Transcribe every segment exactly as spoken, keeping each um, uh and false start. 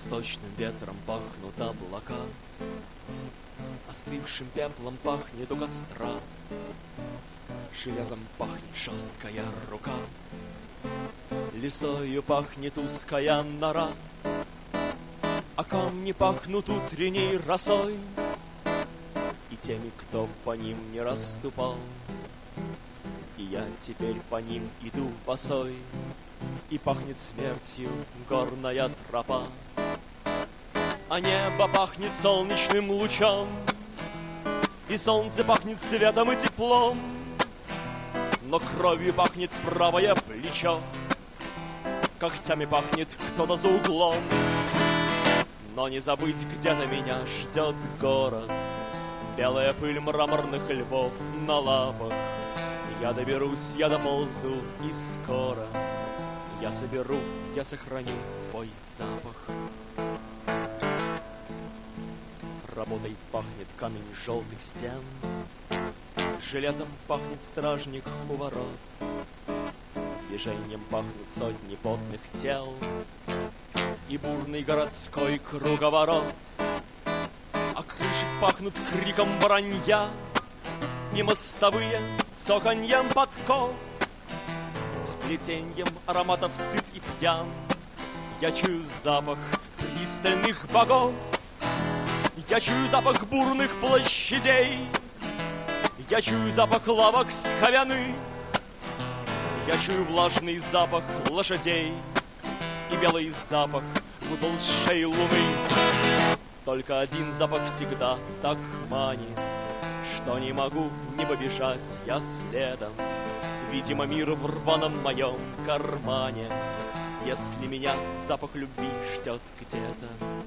Восточным ветром пахнут облака, остывшим пеплом пахнет у костра, железом пахнет жесткая рука, лесою пахнет узкая нора, а камни пахнут утренней росой и теми, кто по ним не расступал. И я теперь по ним иду босой, и пахнет смертью горная тропа, а небо пахнет солнечным лучом, и солнце пахнет светом и теплом, но кровью пахнет правое плечо, когтями пахнет кто-то за углом. Но не забыть, где-то меня ждет город, белая пыль мраморных львов на лапах. Я доберусь, я доползу, и скоро я соберу, я сохраню твой запах. Работой пахнет камень желтых стен, железом пахнет стражник у ворот, движением пахнут сотни потных тел и бурный городской круговорот. А крыши пахнут криком воронья, и мостовые цоканьем подков, сплетеньем ароматов сыт и пьян. Я чую запах пристальных богов, я чую запах бурных площадей, я чую запах лавок скобяных, я чую влажный запах лошадей и белый запах выползшей луны. Только один запах всегда так манит, что не могу не побежать я следом. Видимо, мир в рваном моем кармане, если меня запах любви ждет где-то.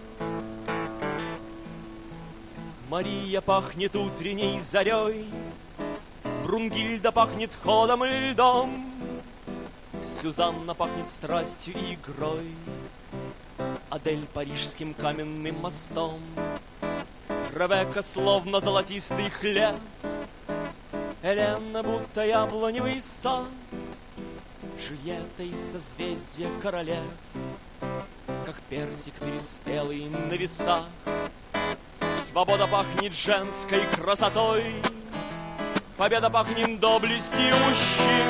Мария пахнет утренней зарей, Брунгильда пахнет холодом и льдом, Сюзанна пахнет страстью и игрой, Адель парижским каменным мостом, Ребекка словно золотистый хлеб, Элена будто яблоневый сад, Джульетта из созвездия королев, как персик переспелый на весах. Свобода пахнет женской красотой, победа пахнет доблестью мужчин.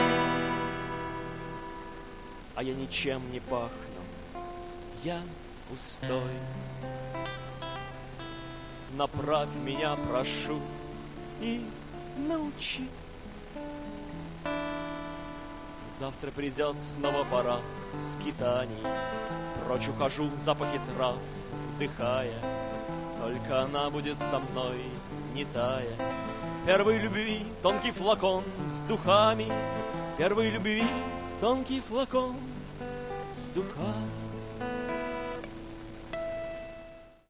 А я ничем не пахну, я пустой. Направь меня, прошу, и научи. Завтра придет снова пора скитаний, прочь ухожу, запахи трав вдыхая. Только она будет со мной, не тая. Первой любви тонкий флакон с духами, Первой любви тонкий флакон с духами.